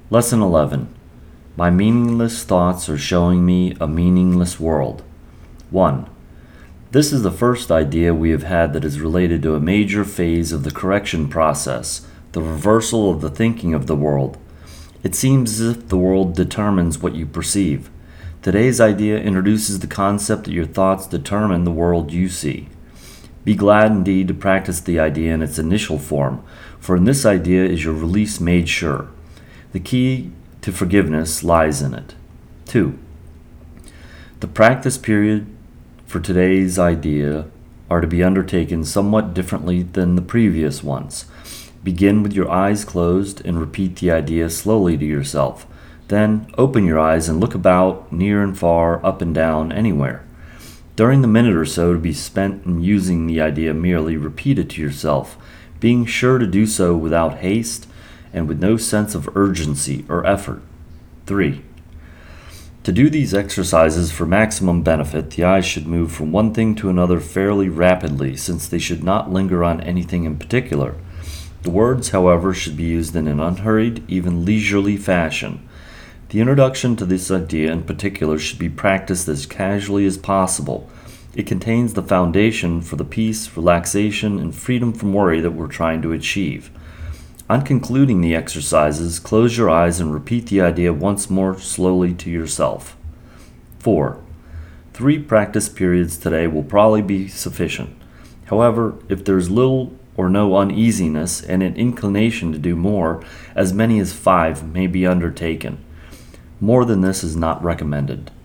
Lesson 11. My meaningless thoughts are showing me a meaningless world. 1. This is the first idea we have had that is related to a major phase of the correction process, the reversal of the thinking of the world. It seems as if the world determines what you perceive. Today's idea introduces the concept that your thoughts determine the world you see. Be glad indeed to practice the idea in its initial form, for in this idea is your release made sure. The key to forgiveness lies in it. 2. The practice period for today's idea are to be undertaken somewhat differently than the previous ones. Begin with your eyes closed and repeat the idea slowly to yourself. Then open your eyes and look about, near and far, up and down, anywhere. During the minute or so to be spent in using the idea, merely repeat it to yourself, being sure to do so without haste and with no sense of urgency or effort. 3. To do these exercises for maximum benefit, the eyes should move from one thing to another fairly rapidly, since they should not linger on anything in particular. The words, however, should be used in an unhurried, even leisurely fashion. The introduction to this idea in particular should be practiced as casually as possible. It contains the foundation for the peace, relaxation, and freedom from worry that we're trying to achieve. On concluding the exercises, close your eyes and repeat the idea once more slowly to yourself. 4. 3 practice periods today will probably be sufficient. However, if there's little or no uneasiness and an inclination to do more, as many as 5 may be undertaken. More than this is not recommended.